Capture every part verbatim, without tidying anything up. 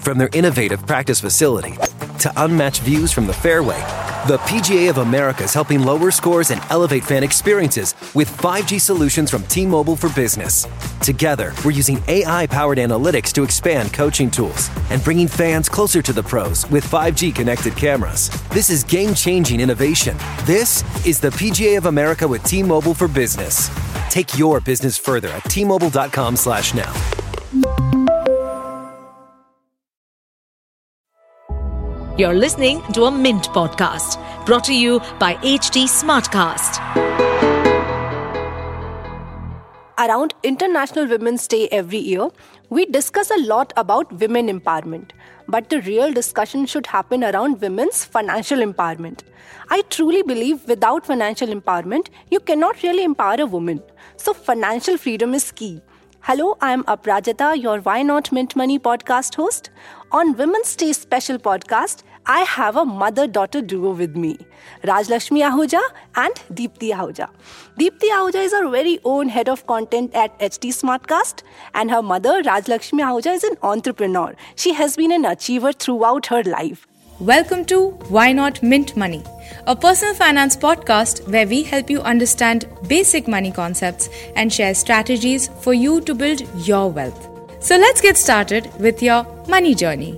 From their innovative practice facility to unmatched views from the fairway, the P G A of America is helping lower scores and elevate fan experiences with five G solutions from T-Mobile for Business. Together, we're using A I-powered analytics to expand coaching tools and bringing fans closer to the pros with five G connected cameras. This is game-changing innovation. This is the P G A of America with T-Mobile for Business. Take your business further at T Mobile dot com slash now. You're listening to a Mint podcast brought to you by H D Smartcast. Around International Women's Day every year, we discuss a lot about women empowerment. But the real discussion should happen around women's financial empowerment. I truly believe without financial empowerment, you cannot really empower a woman. So financial freedom is key. Hello, I am Aprajita, your Why Not Mint Money podcast host. On Women's Day special podcast, I have a mother-daughter duo with me, Rajlakshmi Ahuja and Deepti Ahuja. Deepti Ahuja is our very own head of content at H D Smartcast, and her mother, Rajlakshmi Ahuja, is an entrepreneur. She has been an achiever throughout her life. Welcome to Why Not Mint Money, a personal finance podcast where we help you understand basic money concepts and share strategies for you to build your wealth. So let's get started with your money journey.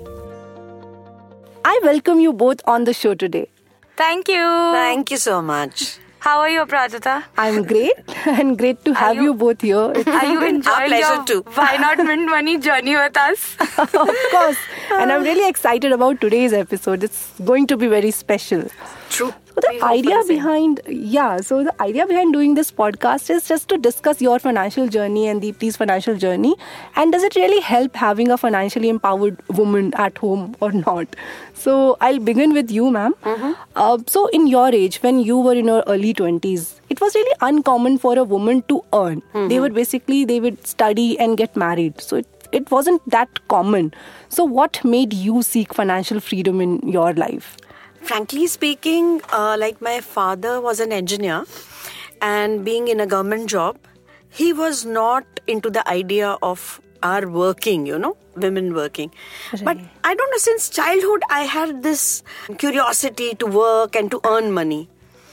I welcome you both on the show today. Thank you. Thank you so much. How are you, Aprajita? I'm great and great to have you, you both here. Are you enjoying your too. Why Not Mint Money journey with us? Of course. And I'm really excited about today's episode. It's going to be very special. True. So the idea behind, yeah, so the idea behind doing this podcast is just to discuss your financial journey and Deepti's financial journey. And does it really help having a financially empowered woman at home or not? So I'll begin with you, ma'am. Mm-hmm. Uh, so in your age, when you were in your early twenties, it was really uncommon for a woman to earn. Mm-hmm. They would basically, they would study and get married. So it, it wasn't that common. So what made you seek financial freedom in your life? Frankly speaking, uh, like my father was an engineer and being in a government job, he was not into the idea of our working, you know, women working. Right. But I don't know, since childhood, I had this curiosity to work and to earn money.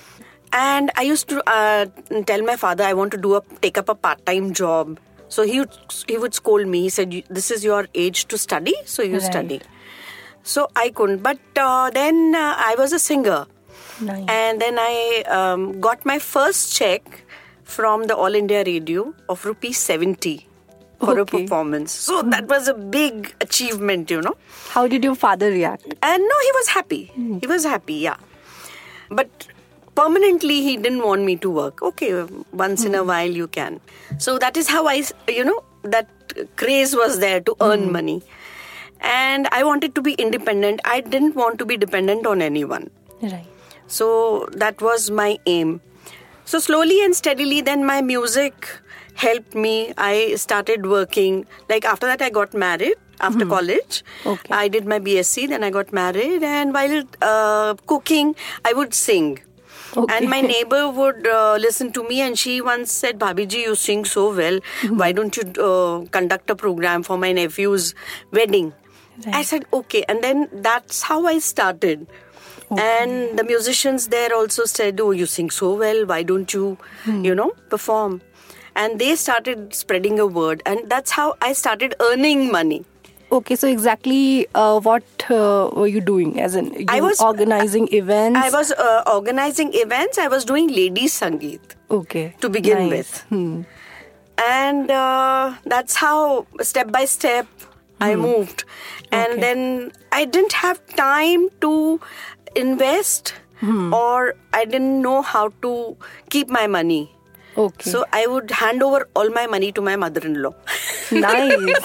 And I used to uh, tell my father I want to do a take up a part-time job. So he would, he would scold me. He said, this is your age to study, so you right. study. So I couldn't. But uh, then uh, I was a singer. Nice. And then I um, got my first check from the All India Radio of rupees seventy for okay. a performance. So that was a big achievement, you know. How did your father react? And no, he was happy. Mm. He was happy, yeah. But permanently, he didn't want me to work. Okay, once mm. in a while you can. So that is how I, you know, that craze was there to earn mm. money. And I wanted to be independent. I didn't want to be dependent on anyone. Right. So that was my aim. So slowly and steadily, then my music helped me. I started working. Like after that, I got married after mm-hmm. college. Okay. I did my B S c, then I got married. And while uh, cooking, I would sing. Okay. And my neighbor would uh, listen to me and she once said, Bhabiji, you sing so well. Mm-hmm. Why don't you uh, conduct a program for my nephew's wedding? Right. I said, okay. And then that's how I started. Okay. And the musicians there also said, oh, you sing so well. Why don't you, hmm. you know, perform? And they started spreading a word. And that's how I started earning money. Okay, so exactly uh, what uh, were you doing? As in, you I was organizing uh, events? I was uh, organizing events. I was doing ladies' sangeet. Okay. To begin nice. with. Hmm. And uh, that's how, step by step, I hmm. moved. And okay. then I didn't have time to invest hmm. or I didn't know how to keep my money. Okay. So I would hand over all my money to my mother-in-law. Nice.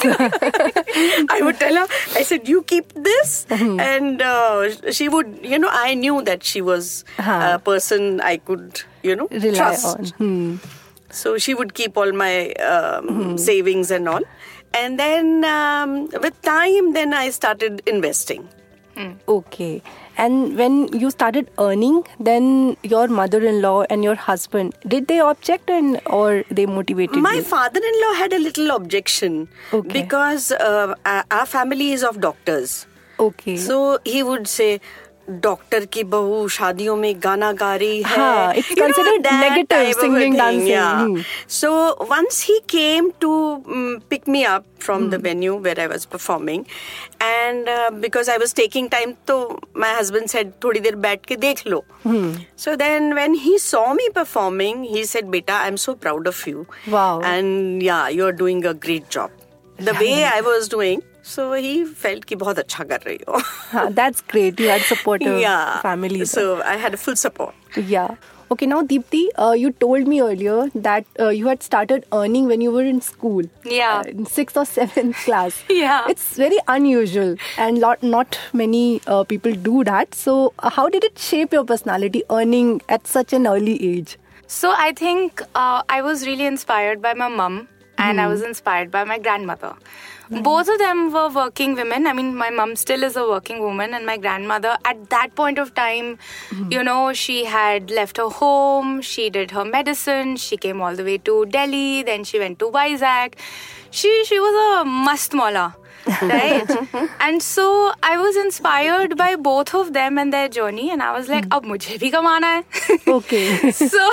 I would tell her, I said, you keep this. Hmm. And uh, she would, you know, I knew that she was huh. a person I could, you know, rely trust. on. Hmm. So she would keep all my um, hmm. savings and all. And then um, with time, then I started investing. Okay. And when you started earning, then your mother-in-law and your husband, did they object and or they motivated My you? father-in-law had a little objection Okay. because uh, our our family is of doctors. Okay. So he would say, doctor की बहू शादियों में गाना गा रही है. हाँ, it's You know, considered that negative, type of a singing, thing, dancing. yeah. Hmm. So once he came to um, pick me up from the venue where I was performing, and uh, because I was taking time, so my husband said, थोड़ी देर बैठ के देख लो. So then when he saw me performing, he said, beta, I'm so proud of you. Wow. And yeah, you're doing a great job. The way I was doing, so he felt कि बहुत अच्छा कर रही हो. Huh, that's great. You had supportive Yeah. family. there. So I had a full support. Yeah. Okay, now Deepti, uh, you told me earlier that uh, you had started earning when you were in school. Yeah. Uh, in sixth or seventh class. Yeah. It's very unusual and lot, not many uh, people do that. So uh, how did it shape your personality, earning at such an early age? So I think uh, I was really inspired by my mum and I was inspired by my grandmother. Both of them were working women. I mean, my mum still is a working woman, and my grandmother, at that point of time, you know, she had left her home, she did her medicine, she came all the way to Delhi, then she went to Vizag. She, she was a mast mola. Right? And so I was inspired by both of them and their journey, and I was like, ab mujhe bhi kamana hai. Okay. so,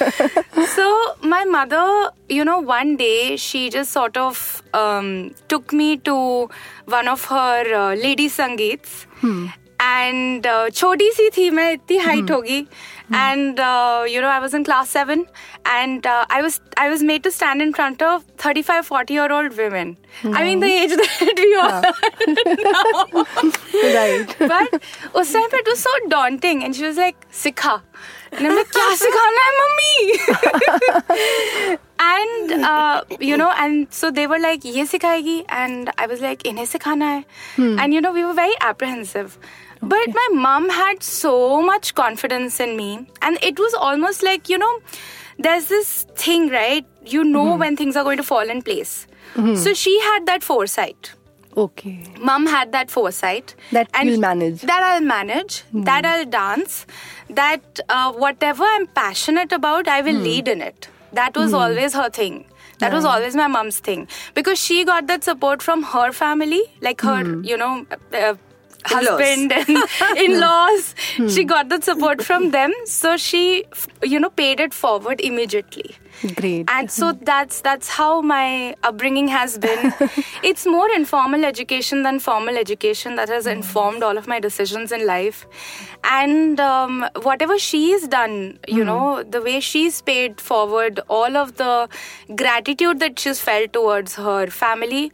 so my mother, you know, one day she just sort of um, took me to one of her uh, lady sangeets. And uh, choti si thi, main itni height hogi. And uh, you know, I was in class seven, and uh, I was I was made to stand in front of thirty-five, forty year old women. I mean, the age that we are now. Right. But उस time it was so daunting, and she was like, "Sikha." And I'm like, "क्या सिखाना है, mummy?" And uh, you know, and so they were like, "ये सिखाएगी," and I was like, "इन्हें सिखाना है." And you know, we were very apprehensive. But my mom had so much confidence in me, and it was almost like, you know, there's this thing, right? You know when things are going to fall in place. So she had that foresight. Okay. Mom had that foresight. That and you'll manage. That I'll manage. That I'll dance. That uh, whatever I'm passionate about, I will lead in it. That was always her thing. That was always my mom's thing. Because she got that support from her family. Like her, you know... Uh, husband and in-laws. She got that support from them. So she, you know, paid it forward immediately. Great. And so that's that's how my upbringing has been. It's more informal education than formal education that has informed all of my decisions in life. And um, whatever she's done, you know, the way she's paid forward all of the gratitude that she's felt towards her family,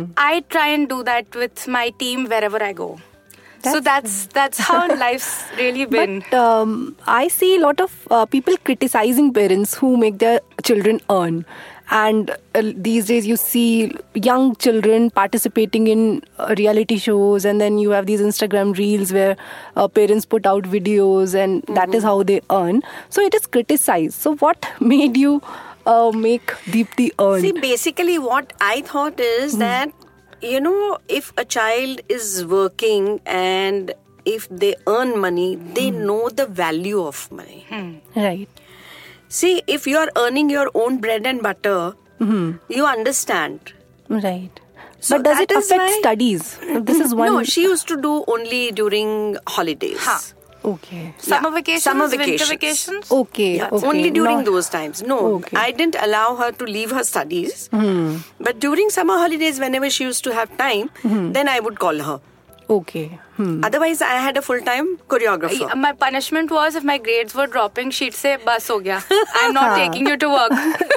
I try and do that with my team wherever I go. So that's that's how life's really been. But um, I see a lot of uh, people criticizing parents who make their children earn. And uh, these days you see young children participating in uh, reality shows, and then you have these Instagram reels where uh, parents put out videos, and mm-hmm. that is how they earn. So it is criticized. So what made you uh, make Deepti earn? See, basically what I thought is mm. that, you know, if a child is working and if they earn money, they mm. know the value of money. Mm. Right. See, if you are earning your own bread and butter, mm-hmm. you understand. Right. So but does it affect why... studies? This is one. No, she used to do only during holidays. Huh. Okay. Summer yeah. vacations, Summer winter vacations. vacations. Okay. Yeah, okay. Only during Not... those times. No, okay. I didn't allow her to leave her studies. Hmm. But during summer holidays, whenever she used to have time, hmm. then I would call her. Okay. Hmm. Otherwise, I had a full-time choreographer. My punishment was if my grades were dropping, she'd say, "Bas ho gaya. I'm not taking you to work."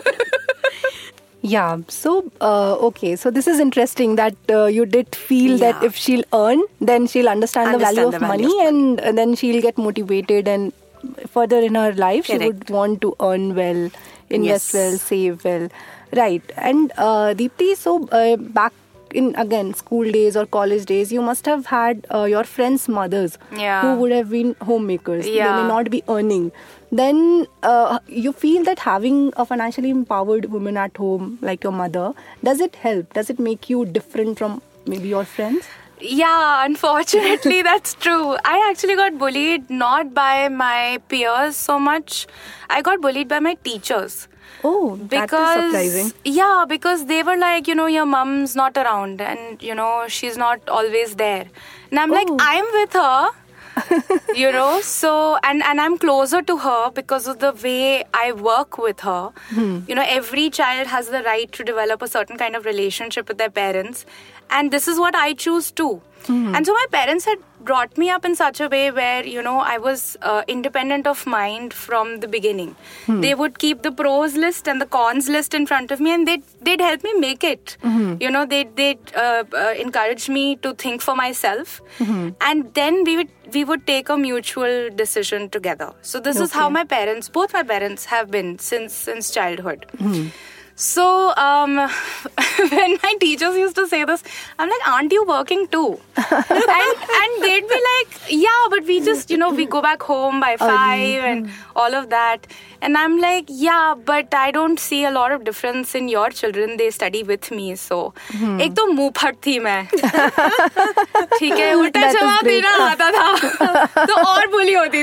Yeah, so, uh, okay, so this is interesting that uh, you did feel yeah. that if she'll earn, then she'll understand, understand the value, the of, value money, of money, and, and then she'll get motivated, and further in her life, Correct. She would want to earn well, invest yes. well, save well. Right, and uh, Deepti, so uh, back in, again, school days or college days, you must have had uh, your friends' mothers yeah. who would have been homemakers. Yeah. They may not be earning. Then uh, you feel that having a financially empowered woman at home like your mother, does it help? Does it make you different from maybe your friends? Yeah, unfortunately, that's true. I actually got bullied not by my peers so much. I got bullied by my teachers. Oh, because, that is surprising. Yeah, because they were like, you know, your mom's not around and, you know, she's not always there. And I'm oh. like, I'm with her. You know, so and and I'm closer to her because of the way I work with her. Hmm. You know, every child has the right to develop a certain kind of relationship with their parents, and this is what I choose too. Hmm. And so my parents had brought me up in such a way where, you know, I was uh, independent of mind from the beginning. Hmm. They would keep the pros list and the cons list in front of me, and they'd, they'd help me make it. Hmm. You know, they'd, they'd uh, uh, encourage me to think for myself. Hmm. And then we would we would take a mutual decision together. So this okay. is how my parents, both my parents have been since, since childhood. Hmm. So, um, when my teachers used to say this, I'm like, aren't you working too? and, and they'd be like, yeah, but we just, you know, we go back home by five and all of that. And I'm like, yeah, but I don't see a lot of difference in your children. They study with me. So, hmm. एक तो मुंह फट थी मैं. ठीक है, उल्टा जवाब देना आता था. तो और बुली होती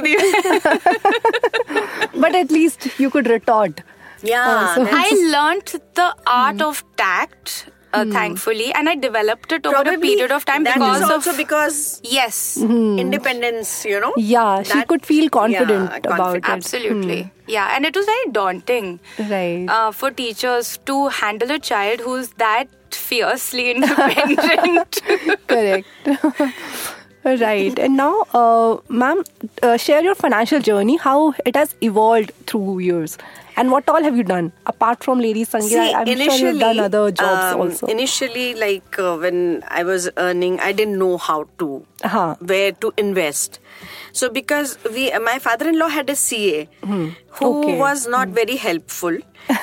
थी. But at least you could retort. Yeah, uh, so I learnt the art mm. of tact, uh, mm. thankfully, and I developed it over Probably a period of time that because is also of because yes, mm. independence. You know, yeah, she that, could feel confident yeah, about confident. it. Absolutely, mm. yeah, and it was very daunting, right, uh, for teachers to handle a child who's that fiercely independent. Correct. Right. And now, uh, ma'am, uh, share your financial journey, how it has evolved through years. And what all have you done? Apart from Ladies Sangeet, See, I'm sure you've done other jobs um, also. Initially, like uh, when I was earning, I didn't know how to, uh-huh. where to invest. So because we, uh, my father-in-law had a C A hmm. who okay. was not hmm. very helpful.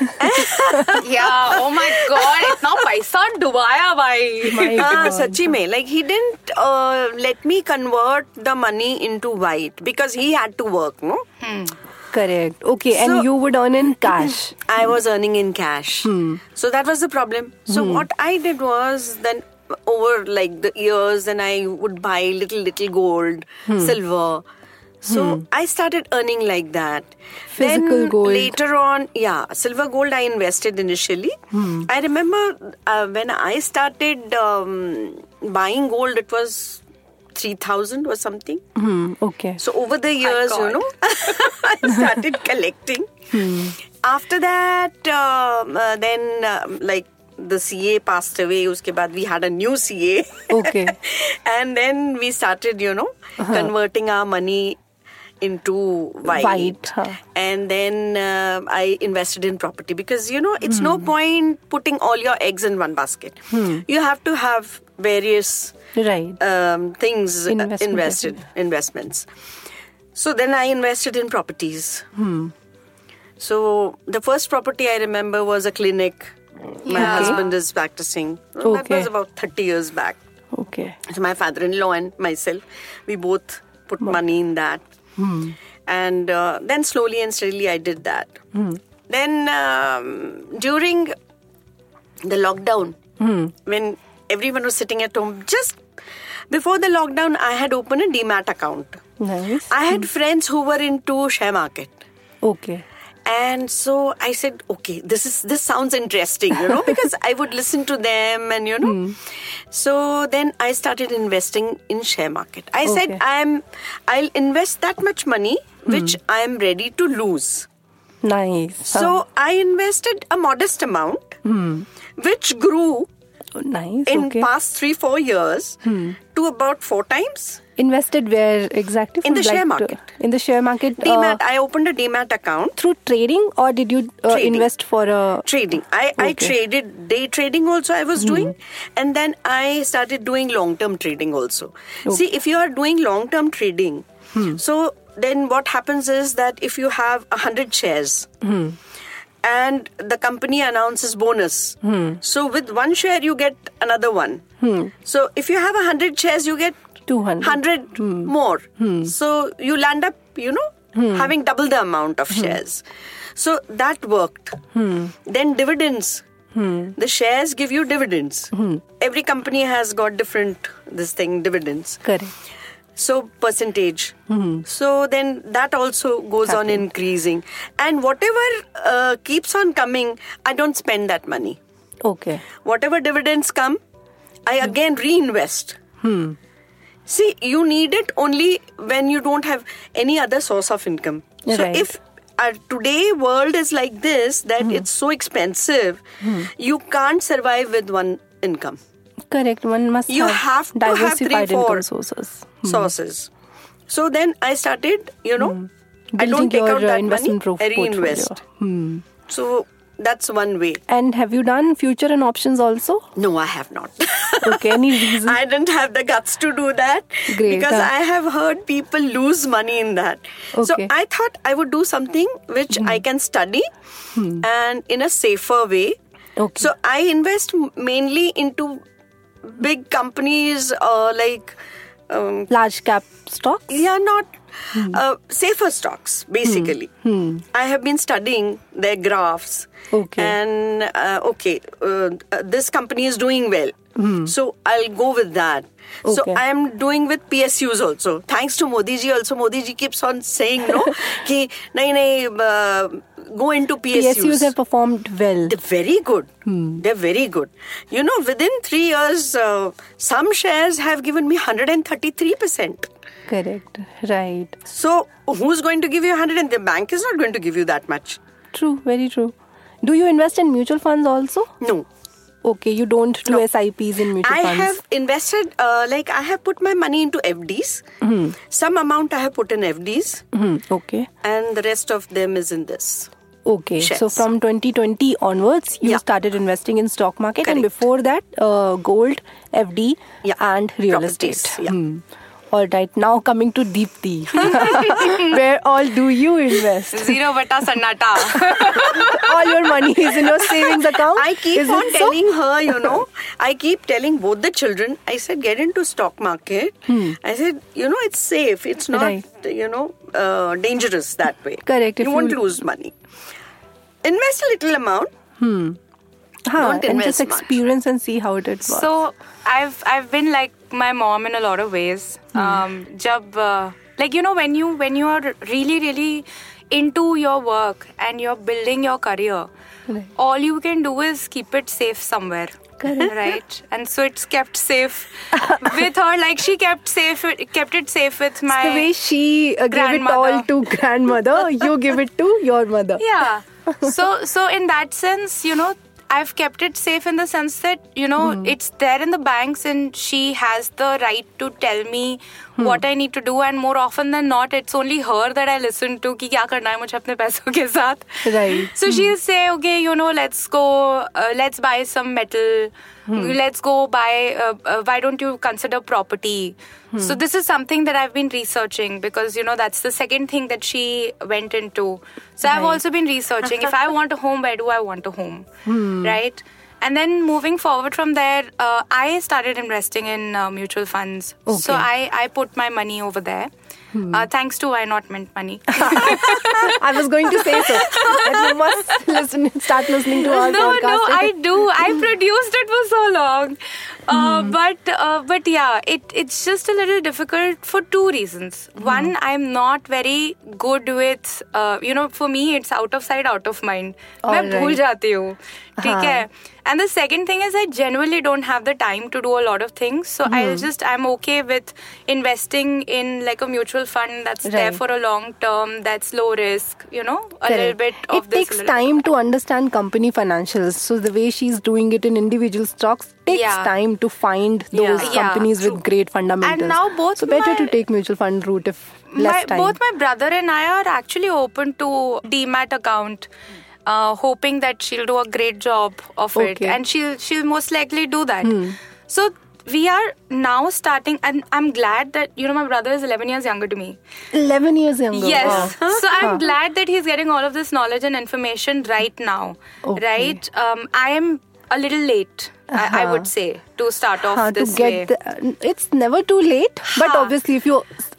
Yeah, oh my God, itna paisa dubaya bhai. Ah, sachi mein, like he didn't uh, let me convert the money into white because he had to work, no? Hmm. Correct. Okay, so, and you would earn in cash. I was earning in cash. Hmm. So that was the problem. So hmm. what I did was then over like the years, then I would buy little, little gold, hmm. silver. So hmm. I started earning like that. Physical then gold. Later on, yeah, silver gold I invested initially. Hmm. I remember uh, when I started um, buying gold, it was three thousand or something. Hmm. Okay. So over the years, you know, I started collecting. Hmm. After that, um, uh, then um, like the C A passed away. Uske baad we had a new C A. Okay. And then we started, you know, uh-huh. converting our money into white. White, huh. And then uh, I invested in property because, you know, it's hmm. no point putting all your eggs in one basket. Hmm. You have to have various right. um, things Investment invested, investment. investments. So then I invested in properties. Hmm. So the first property I remember was a clinic. My yeah. husband is practicing. Okay. That was about thirty years back. Okay. So my father-in-law and myself, we both put money in that. Hmm. And uh, then slowly and steadily I did that. Hmm. Then um, during the lockdown, hmm. when everyone was sitting at home, just before the lockdown, I had opened a Demat account. Nice. I had hmm. friends who were into share market. Okay. And so I said, okay, this is this sounds interesting, you know, because I would listen to them and, you know. Mm. So then I started investing in share market. I okay. said, I'm, I'll invest that much money, which mm. I'm ready to lose. Nice. So huh. I invested a modest amount, mm. which grew nice. in okay. past three, four years mm. to about four times. Invested where exactly? In the like share market. To, in the share market? Demat. Uh, I opened a Demat account. Through trading or did you uh, invest for a... Trading. I, okay. I traded, day trading also I was hmm. doing. And then I started doing long-term trading also. Okay. See, if you are doing long-term trading, hmm. so then what happens is that if you have one hundred shares... Hmm. and the company announces bonus. Hmm. So with one share, you get another one. Hmm. So if you have one hundred shares, you get two hundred, one hundred hmm. more. Hmm. So you land up, you know, hmm. having double the amount of shares. Hmm. So that worked. Hmm. Then dividends Hmm. The shares give you dividends. Hmm. Every company has got different, this thing, dividends. Correct. So, percentage. Mm-hmm. So, then that also goes Happen. on increasing. And whatever uh, keeps on coming, I don't spend that money. Okay. Whatever dividends come, I mm. again reinvest. Hmm. See, you need it only when you don't have any other source of income. Right. So, if our today world is like this, that mm. it's so expensive, mm. you can't survive with one income. Correct. One must you have, have to diversified have three, four income sources. Hmm. sources. So then I started, you know, hmm. I don't take your, out that uh, investment money, I reinvest. Hmm. So that's one way. And have you done future and options also? No, I have not. Okay, any reason? I didn't have the guts to do that. Great, because huh? I have heard people lose money in that. Okay. So I thought I would do something which hmm. I can study hmm. and in a safer way. Okay. So I invest mainly into big companies uh, like um, large cap stocks. Yeah, not hmm. uh, safer stocks basically. Hmm. Hmm. I have been studying their graphs. Okay. And uh, okay, uh, uh, this company is doing well. Hmm. So I'll go with that. Okay. So I am doing with P S Us also. Thanks to Modi ji also. Modi ji keeps on saying no, ki nahi nahi uh, go into P S Us. P S Us have performed well. They're very good. Hmm. They're very good. You know, within three years, uh, some shares have given me one hundred thirty-three percent. Correct. Right. So who's going to give you one hundred? And the bank is not going to give you that much. True. Very true. Do you invest in mutual funds also? No. Okay, you don't do no. S I Ps in mutual I funds? I have invested, uh, like I have put my money into F Ds. Mm-hmm. Some amount I have put in F Ds. Mm-hmm. Okay. And the rest of them is in this. Okay, shares. So from twenty twenty onwards, you yeah. started investing in stock market. Correct. And before that, uh, gold, F D yeah. and real Properties. estate. Yeah. Hmm. All right, now coming to Deepti. Where all do you invest? Zero bata sannata. All your money is in your savings account? I keep is on telling so? her, you know, I keep telling both the children, I said, get into stock market. Hmm. I said, you know, it's safe. It's not, right. you know, uh, dangerous that way. Correct. You if won't you... lose money. Invest a little amount. Hmm. Huh, Don't and just much. experience and see how it works. So I've I've been like my mom in a lot of ways. Hmm. Um, jab, uh, like you know when you when you are really really into your work and you're building your career, right. all you can do is keep it safe somewhere. Correct. Right, and so it's kept safe with her. Like she kept safe, kept it safe with my. The way she uh, gave it all to grandmother, you give it to your mother. Yeah. So so in that sense, you know, I've kept it safe in the sense that, you know, mm. it's there in the banks and she has the right to tell me mm. what I need to do, and more often than not, it's only her that I listen to कि क्या करना है मुझे अपने पैसों के साथ. Right. So mm. she'll say, okay, you know, let's go, uh, let's buy some metal, mm. let's go buy, uh, uh, why don't you consider property? Hmm. So this is something that I've been researching because, you know, that's the second thing that she went into. So right. I've also been researching. If I want a home, where do I want a home? Hmm. Right? And then moving forward from there, uh, I started investing in uh, mutual funds. Okay. So I, I put my money over there. Hmm. Uh, thanks to Why Not Mint Money. I was going to say so. And you must listen, start listening to our no, podcast. No, no, I do. I produced it for so long. Uh, hmm. But uh, but yeah, it it's just a little difficult for two reasons. Hmm. One, I'm not very good with, uh, you know, for me, it's out of sight, out of mind. All मैं भूल right. जाती हूँ. ठीक है. And the second thing is I genuinely don't have the time to do a lot of things. So mm. I'll just, I'm okay with investing in like a mutual fund that's right. there for a long term, that's low risk, you know, a Correct. little bit of it this. It takes time bit. to understand company financials. So the way she's doing it in individual stocks takes yeah. time to find those yeah. companies yeah, with great fundamentals. And now both so better my, to take mutual fund route if less my, time. Both my brother and I are actually open to Demat account. Uh, hoping that she'll do a great job of okay. it, and she'll she'll most likely do that. Hmm. So we are now starting, and I'm glad that, you know, my brother is eleven years younger to me. eleven years younger? Yes. Wow. So I'm glad that he's getting all of this knowledge and information right now. Okay. Right? Um, I am a little late, uh-huh. I, I would say, to start off uh, this to get way. The, it's never too late, but huh. obviously if you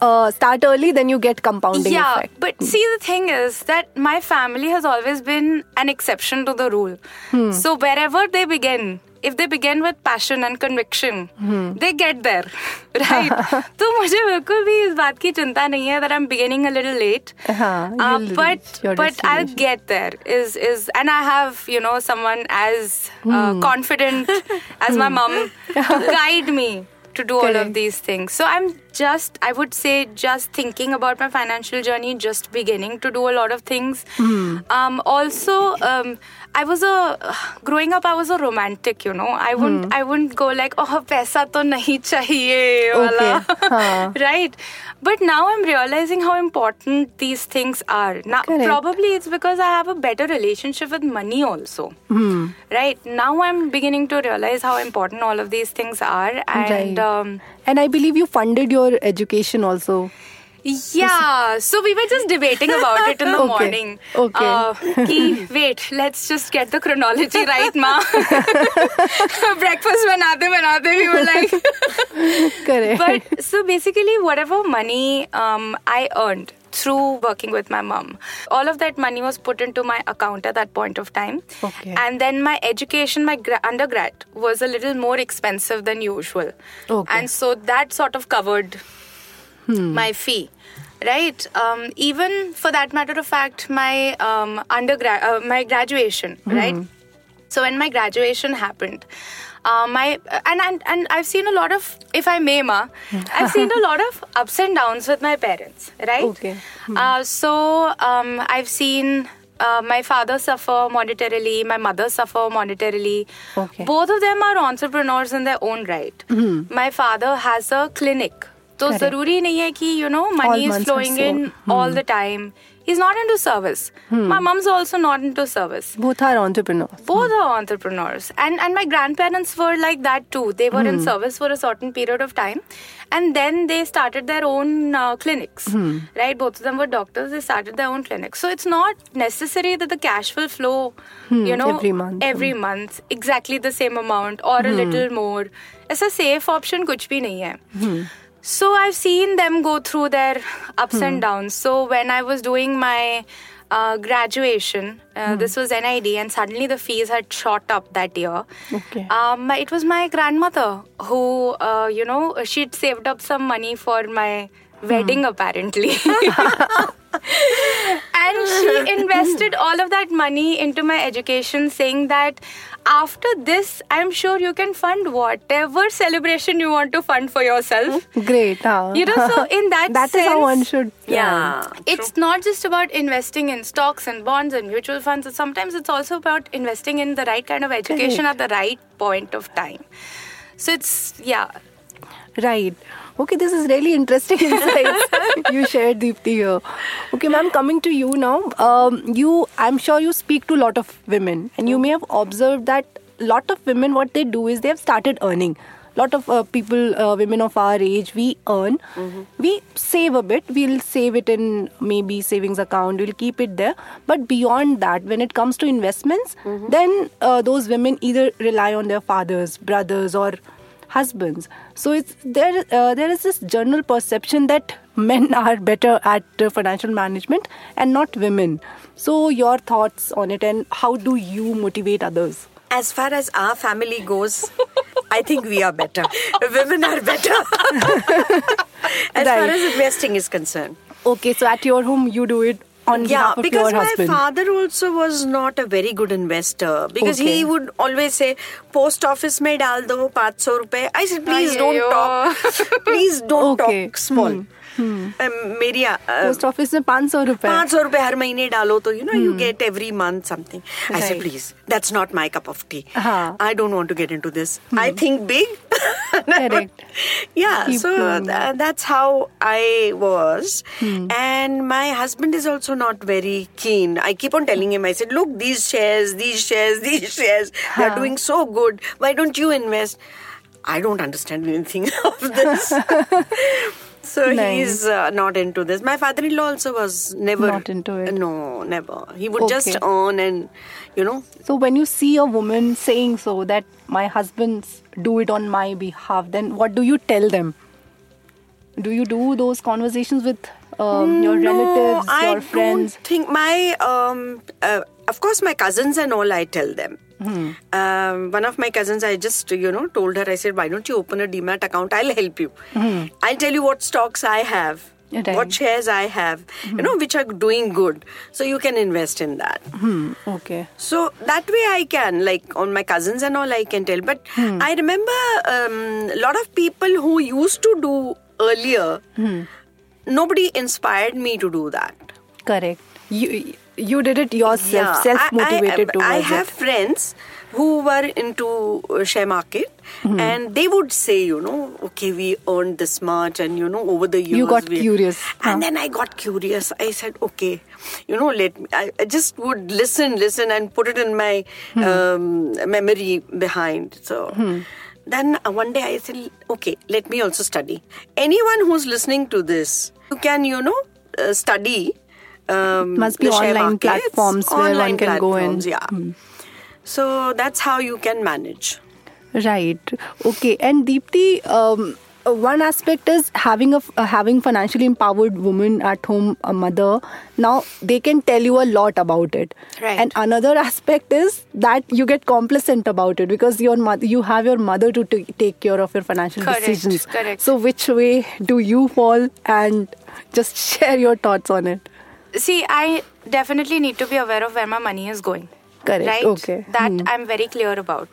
uh, start early, then you get compounding yeah, effect. but hmm. see, the thing is that my family has always been an exception to the rule. Hmm. So wherever they begin, if they begin with passion and conviction, hmm. they get there, right? So मुझे बिल्कुल भी इस बात की चिंता नहीं है that I'm beginning a little late. Uh-huh, uh, but but I'll get there. Is is and I have, you know, someone as uh, hmm. confident as my mom to guide me to do Correct. all of these things. So I'm just, I would say, just thinking about my financial journey, just beginning to do a lot of things. Mm. Um, also, um, I was a, growing up, I was a romantic, you know. I wouldn't, mm. I wouldn't go like, oh, paisa to nahi chahiye, wala. Okay. Huh. Right? But now I'm realizing how important these things are. Now, Correct. probably it's because I have a better relationship with money also. Mm. Right? Now I'm beginning to realize how important all of these things are. And, right. um, and I believe you funded your education also. Yeah, so we were just debating about it in the okay. morning. Okay. Uh, ki, wait, let's just get the chronology right, ma. Breakfast banate banate, we were like. Correct. But so basically, whatever money um, I earned through working with my mom, all of that money was put into my account at that point of time. Okay. And then my education, my gra- undergrad, was a little more expensive than usual. Okay. And so that sort of covered Hmm. my fee, right? Um, even for that matter of fact, my um, undergrad, uh, my graduation, hmm. right? So when my graduation happened, uh, my and, and and I've seen a lot of, if I may, ma, I've seen a lot of ups and downs with my parents, right? Okay. Hmm. Uh, so um, I've seen. Uh, my father suffer monetarily, my mother suffer monetarily. Okay. Both of them are entrepreneurs in their own right. Mm-hmm. My father has a clinic. So zaruri nahi hai ki, you know, money all is flowing so. in hmm. all the time. He's not into service. Hmm. My mom's also not into service. Both are entrepreneurs. Both hmm. are entrepreneurs. And and my grandparents were like that too. They were hmm. in service for a certain period of time. And then they started their own uh, clinics. Hmm. Right? Both of them were doctors. They started their own clinics. So it's not necessary that the cash will flow, hmm. you know, every month. Every hmm. month. Exactly the same amount or a hmm. little more. It's a safe option, kuch bhi nahi hai. Hmm. So I've seen them go through their ups hmm. and downs. So when I was doing my uh, graduation, uh, hmm. this was N I D, and suddenly the fees had shot up that year. Okay. Um, it was my grandmother who, uh, you know, she'd saved up some money for my wedding hmm. apparently. And she invested all of that money into my education, saying that after this, I'm sure you can fund whatever celebration you want to fund for yourself. Great. Huh? You know, so in that that sense, is how one should. Yeah. yeah. It's not just about investing in stocks and bonds and mutual funds. Sometimes it's also about investing in the right kind of education Correct. at the right point of time. So it's, yeah. Right. Okay, this is really interesting insights you shared, Deepti, here. Okay, ma'am, coming to you now. Um, you, I'm sure you speak to a lot of women, and you may have observed that a lot of women, what they do is they have started earning. A lot of uh, people, uh, women of our age, we earn. Mm-hmm. We save a bit. We'll save it in maybe savings account. We'll keep it there. But beyond that, when it comes to investments, mm-hmm. then uh, those women either rely on their fathers, brothers, or husbands. So it's there. Uh, there is this general perception that men are better at uh, financial management and not women. So your thoughts on it, and how do you motivate others? As far as our family goes, I think we are better. Women are better. As right. far as investing is concerned. Okay, so at your home you do it on yeah, behalf of your husband. Yeah, because my father also was not a very good investor. Because okay. he would always say, post office mein dal do five hundred rupees. I said, please don't talk. Please don't okay. talk small. Hmm. Hmm. Um, मेरी uh, post office में पाँच सौ रुपए पाँच सौ रुपए हर महीने डालो तो you know hmm. you get every month something. Right. I said, please, that's not my cup of tea. Uh-huh. I don't want to get into this. Hmm. I think big. Correct. Yeah, Keep so th- that's how I was. Hmm. And my husband is also not very keen. I keep on telling him, I said, look, these shares, these shares, these shares, huh. they're doing so good. Why don't you invest? I don't understand anything of this. So nice. He's uh, not into this. My father-in-law also was never... Not into it. No, never. He would okay. just earn and, you know... So when you see a woman saying so, that my husbands do it on my behalf, then what do you tell them? Do you do those conversations with um, your relatives, no, your I friends? don't think my, um, uh, of course, my cousins and all, I tell them. Hmm. Um, one of my cousins, I just, you know, told her, I said, why don't you open a demat account? I'll help you. Hmm. I'll tell you what stocks I have, Right. what shares I have, you know, which are doing good. So you can invest in that. Hmm. Okay. So that way I can, like on my cousins and all, I can tell. But Hmm. I remember um, a lot of people who used to do earlier, Hmm. nobody inspired me to do that. Correct. You you did it yourself, Yeah, self-motivated I, I, towards I have it. friends who were into uh, share market, Hmm. and they would say, you know, okay, we earned this much, and you know, over the years You got we- curious, and huh? then I got curious. I said, okay, you know, let me. I, I just would listen, listen, and put it in my Hmm. um, memory behind. So. Then uh, one day I said, okay, let me also study. Anyone who's listening to this, you can, you know, uh, study. Um, Must be the share online markets, platforms where one online can go in. platforms, Yeah. So that's how you can manage. Right. Okay. And Deepti, um, uh, one aspect is having a f- uh, having financially empowered woman at home, a mother. Now they can tell you a lot about it. Right. And another aspect is that you get complacent about it because your mother, you have your mother to t- take care of your financial Correct, decisions. correct. So which way do you fall? And just share your thoughts on it. See, I definitely need to be aware of where my money is going. Correct. Right? Okay. That Hmm. I'm very clear about.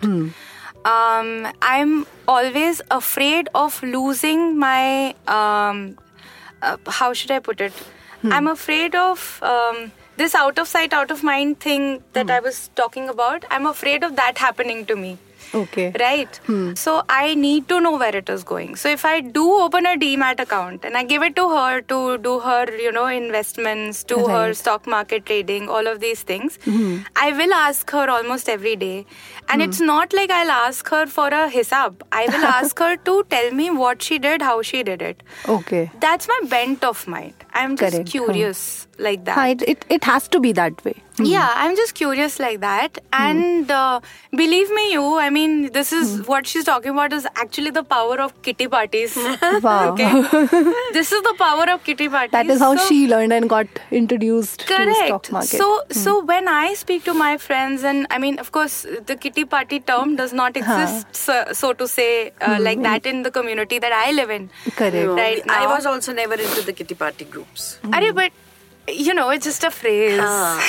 Um, I'm always afraid of losing my, um, uh, how should I put it? I'm afraid of um, this out of sight, out of mind thing that I was talking about. I'm afraid of that happening to me. Okay. Right? So I need to know where it is going. So if I do open a demat account and I give it to her to do her, you know, investments, do her Right. stock market trading, all of these things, I will ask her almost every day. And it's not like I'll ask her for a hisab. I will ask her to tell me what she did, how she did it. Okay. That's my bent of mind. I'm just Correct. curious like that. Ha, it, it, it has to be that way. Yeah, I'm just curious like that. And uh, believe me, you, I mean, this is what she's talking about is actually the power of kitty parties. Wow. Okay. This is the power of kitty parties. That is how So- she learned and got introduced to Correct. stock market. So, so when I speak to my friends, and I mean, of course, the kitty party term does not exist, so, so to say, uh, like that in the community that I live in. Correct. No, Right I now. was also never into the kitty party groups. Arey, but you know, it's just a phrase.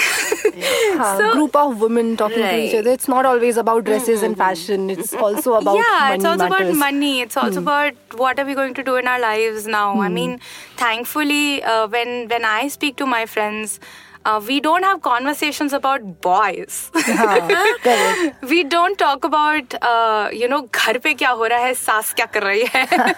Ha, So- group of women talking to each Right. other. It's not always about dresses and fashion. It's also about yeah, money it's also matters. about money. It's also about what are we going to do in our lives now. I mean, thankfully, uh, when when I speak to my friends, uh, we don't have conversations about boys. Ha, correct. We don't talk about, uh, you know, घर पे क्या हो रहा है, सास क्या कर रही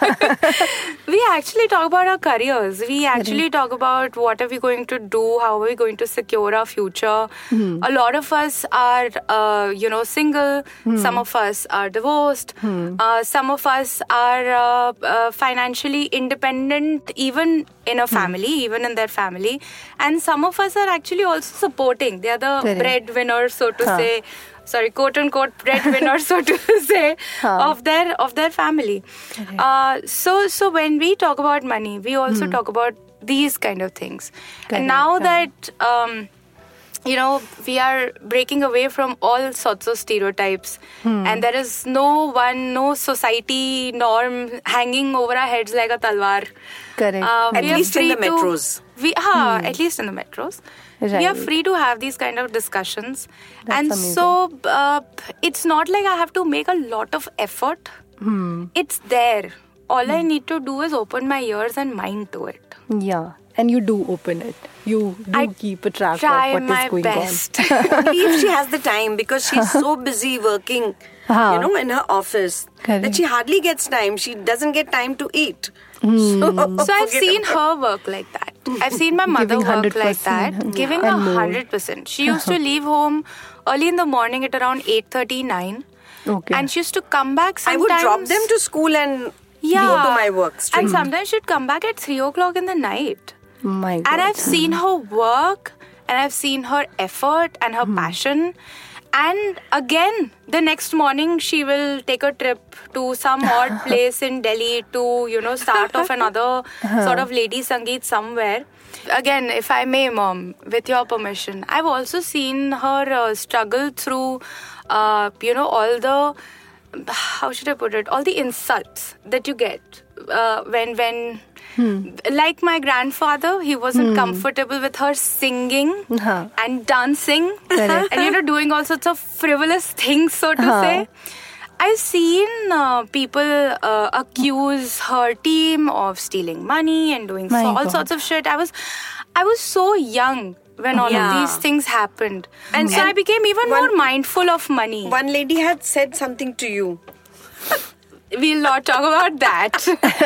है. We actually talk about our careers. We actually talk about what are we going to do, how are we going to secure our future. A lot of us are, uh, you know, single. Some of us are divorced. Uh, some of us are uh, uh, financially independent, even in a family, even in their family. And some of us are actually also supporting. They are the Correct. breadwinners, so to Huh. say. Sorry, quote unquote breadwinner, so to say, of their of their family. Uh, so so when we talk about money, we also talk about these kind of things. Correct, And now yeah. that um, you know we are breaking away from all sorts of stereotypes, and there is no one, no society norm hanging over our heads like a talwar. Correct. Uh, At we are least in free the to- metros. We, ha, at least in the metros. We are Right. free to have these kind of discussions. That's and amazing. so uh, it's not like I have to make a lot of effort. Hmm. It's there. All I need to do is open my ears and mind to it. Yeah. And you do open it. You do I keep a track Try of what is my going best. Only if she has the time, because she's so busy working, Huh. you know, in her office, Correct. that she hardly gets time. She doesn't get time to eat. Hmm. So, So I've forget seen about- her work like that. I've seen my mother Giving work like one hundred percent, that, giving and a more. hundred percent. She used to leave home early in the morning at around eight thirty nine, Okay. and she used to come back. I Sometimes, would drop them to school and yeah, go to my work straight. and sometimes she'd come back at three o'clock in the night. My God. And I've seen her work, and I've seen her effort and her passion. And again, the next morning, she will take a trip to some odd place in Delhi to, you know, start off another sort of lady Sangeet somewhere. Again, if I may, Mom, with your permission, I've also seen her uh, struggle through, uh, you know, all the, how should I put it, all the insults that you get uh, when, when, Hmm. like my grandfather, he wasn't hmm. comfortable with her singing uh-huh. and dancing and, you know, doing all sorts of frivolous things, so to uh-huh. say. I've seen uh, people uh, accuse her team of stealing money and doing so, all sorts of shit. I was, I was so young when all yeah. of these things happened. And so and I became even one, more mindful of money. One lady had said something to you. We'll not talk about that.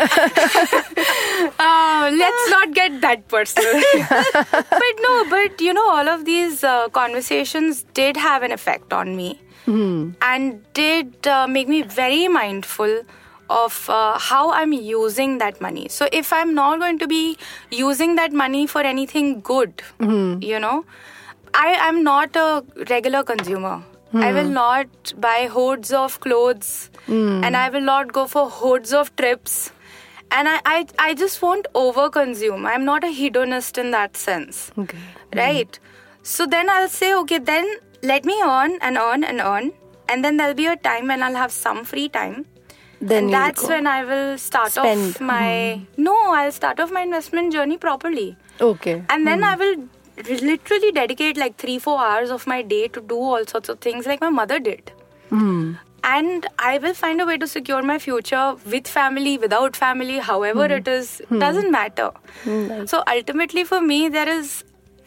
uh, let's not get that personal. But no, but you know, all of these uh, conversations did have an effect on me mm. and did uh, make me very mindful of uh, how I'm using that money. So if I'm not going to be using that money for anything good, mm. you know, I am not a regular consumer. Hmm. I will not buy hordes of clothes mm. and I will not go for hordes of trips. And I, I, I just won't overconsume. I'm not a hedonist in that sense. Okay. Right? Mm. So then I'll say, okay, then let me earn and earn and earn. And then there'll be a time when I'll have some free time. Then and that's go. when I will start Spend. off my... Mm. No, I'll start off my investment journey properly. Okay. And then mm. I will... literally dedicate like three, four hours of my day to do all sorts of things like my mother did. Mm. And I will find a way to secure my future with family, without family, however mm. it is, mm. doesn't matter. Mm, nice. So ultimately for me, there is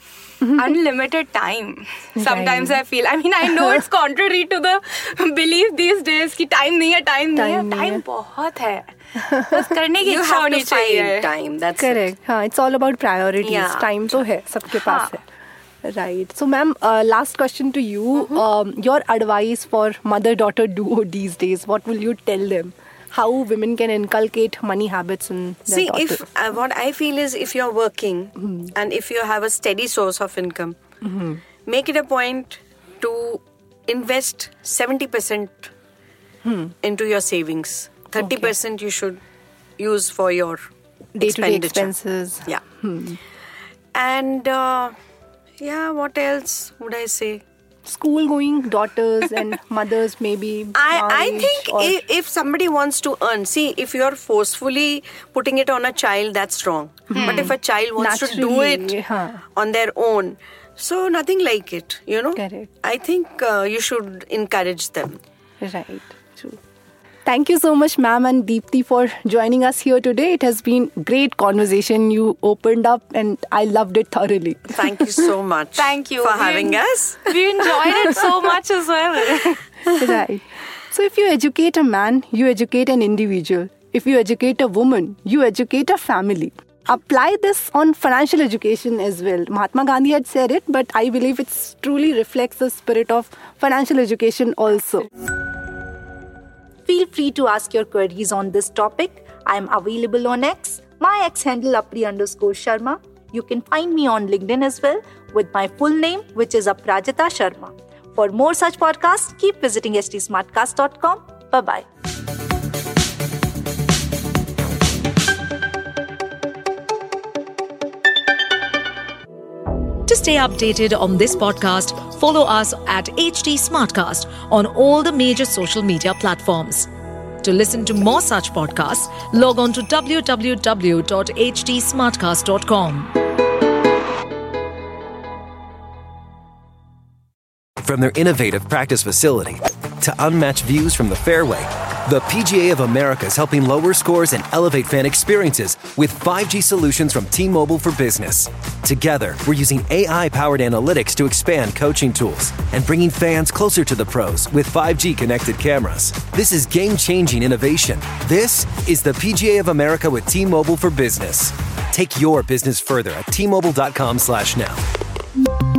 unlimited time. Sometimes I feel, I mean, I know it's contrary to the belief these days कि time नहीं है, time नहीं है, time बहुत है. बस करने की इच्छा होनी चाहिए. Time, that's correct. हाँ, it's all about priorities. Yeah. Time तो है, सबके पास है. Right. So, ma'am, uh, last question to you. Mm-hmm. Um, your advice for mother-daughter duo these days, what will you tell them? How women can inculcate money habits in their See, daughters? if uh, what I feel is if you're working mm-hmm. and if you have a steady source of income, mm-hmm. make it a point to invest seventy percent hmm. into your savings. thirty percent okay. you should use for your day-to-day expenses. Yeah. Hmm. And uh, yeah, what else would I say? School-going daughters and mothers maybe. I, I think if, if somebody wants to earn, see, if you're forcefully putting it on a child, that's wrong. Hmm. But if a child wants Naturally, to do it huh. on their own, so nothing like it, you know. Correct. I think uh, you should encourage them. Right, true. Thank you so much, ma'am and Deepti, for joining us here today. It has been great conversation. You opened up and I loved it thoroughly. Thank you so much. Thank you for we having en- us. We enjoyed it so much as well. Right. So if you educate a man, you educate an individual. If you educate a woman, you educate a family. Apply this on financial education as well. Mahatma Gandhi had said it, but I believe it truly reflects the spirit of financial education also. Feel free to ask your queries on this topic. I am available on X, my X handle Apri underscore Sharma. You can find me on LinkedIn as well with my full name, which is Aprajita Sharma. For more such podcasts, keep visiting s t smartcast dot com. Bye-bye. To stay updated on this podcast, follow us at H T Smartcast on all the major social media platforms. To listen to more such podcasts, log on to w w w dot h t smartcast dot com. From their innovative practice facility to unmatched views from the fairway, the P G A of America is helping lower scores and elevate fan experiences with five G solutions from T-Mobile for Business. Together, we're using A I-powered analytics to expand coaching tools and bringing fans closer to the pros with five G connected cameras. This is game-changing innovation. This is the P G A of America with T-Mobile for Business. Take your business further at T Mobile dot com slash now.